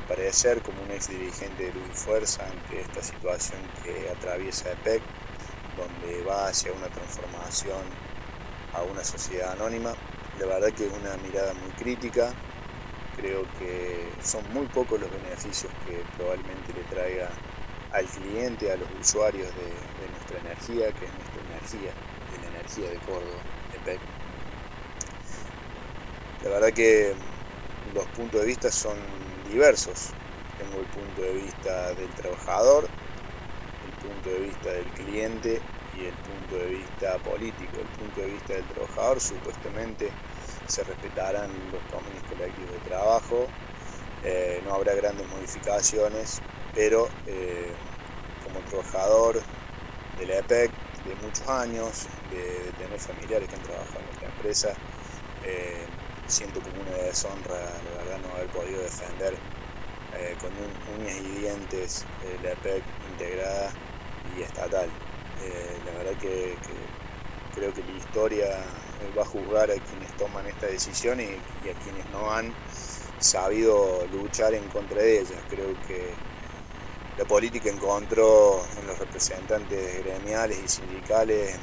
parecer como un ex dirigente de Luz y Fuerza ante esta situación que atraviesa EPEC, donde va hacia una transformación a una sociedad anónima. La verdad que es una mirada muy crítica. Creo que son muy pocos los beneficios que probablemente le traiga al cliente, a los usuarios de nuestra energía, que es nuestra energía, de la energía de Córdoba, EPEC. La verdad que los puntos de vista son diversos. Tengo el punto de vista del trabajador, el punto de vista del cliente y el punto de vista político. El punto de vista del trabajador, supuestamente se respetarán los convenios colectivos de trabajo, no habrá grandes modificaciones, pero como trabajador de la EPEC de muchos años, de tener familiares que han trabajado en esta empresa, siento como una deshonra, la verdad, no haber podido defender con uñas y dientes la EPEC integrada y estatal. La verdad que creo que la historia va a juzgar a quienes toman esta decisión y a quienes no han sabido luchar en contra de ellas. Creo que la política encontró en los representantes gremiales y sindicales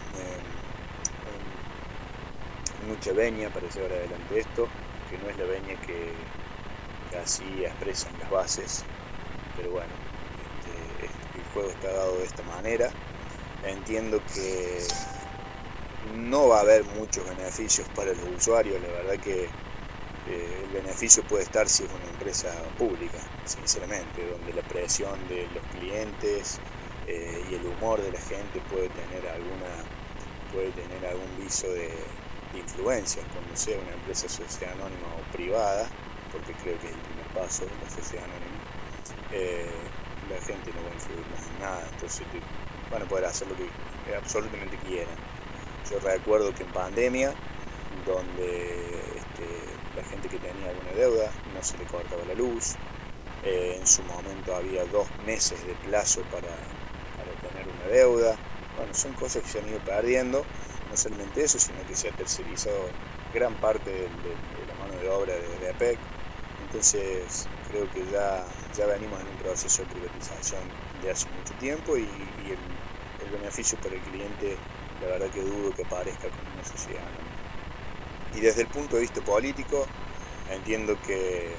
mucha veña, parece ahora adelante esto, que no es la veña que así expresan las bases, pero bueno, el juego está dado de esta manera. Entiendo que no va a haber muchos beneficios para los usuarios, la verdad que el beneficio puede estar si es una empresa pública, sinceramente, donde la presión de los clientes y el humor de la gente puede tener algún viso de influencia. Cuando sea una empresa sociedad anónima o privada, porque creo que es el primer paso de la sociedad anónima, la gente no va a influir más en nada, entonces van a poder hacer lo que absolutamente quieran. Yo recuerdo que en pandemia, donde la gente que tenía alguna deuda no se le cortaba la luz, en su momento había 2 meses de plazo para tener una deuda. Bueno, son cosas que se han ido perdiendo, no solamente eso, sino que se ha tercerizado gran parte de la mano de obra de EPEC. Entonces creo que ya venimos en un proceso de privatización de hace mucho tiempo y el beneficio para el cliente, la verdad que dudo que aparezca como una sociedad anónima. Y desde el punto de vista político, entiendo que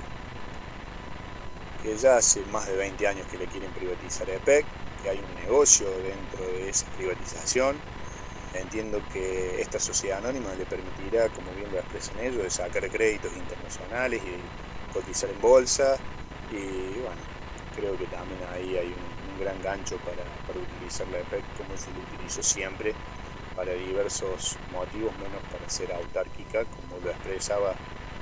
ya hace más de 20 años que le quieren privatizar a EPEC, que hay un negocio dentro de esa privatización. Entiendo que esta sociedad anónima le permitirá, como bien lo expresan ellos, de sacar créditos internacionales y cotizar en bolsa. Y bueno, creo que también ahí hay un gran gancho para utilizar la EPEC como se lo utilizó siempre, para diversos motivos, menos para ser autárquica, como lo expresaba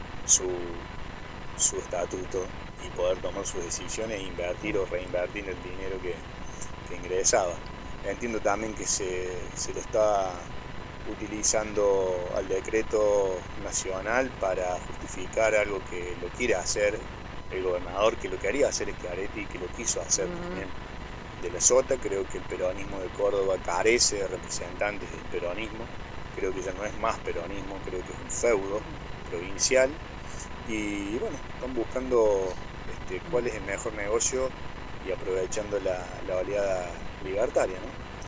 su estatuto, y poder tomar sus decisiones e invertir o reinvertir el dinero que ingresaba. Entiendo también que se lo está utilizando al decreto nacional para justificar algo que lo quiere hacer el gobernador, que lo quería hacer Schiaretti y que lo quiso hacer también de la Sota. Creo que el peronismo de Córdoba carece de representantes del peronismo, creo que ya no es más peronismo, creo que es un feudo provincial y bueno, están buscando cuál es el mejor negocio y aprovechando la oleada libertaria, ¿no?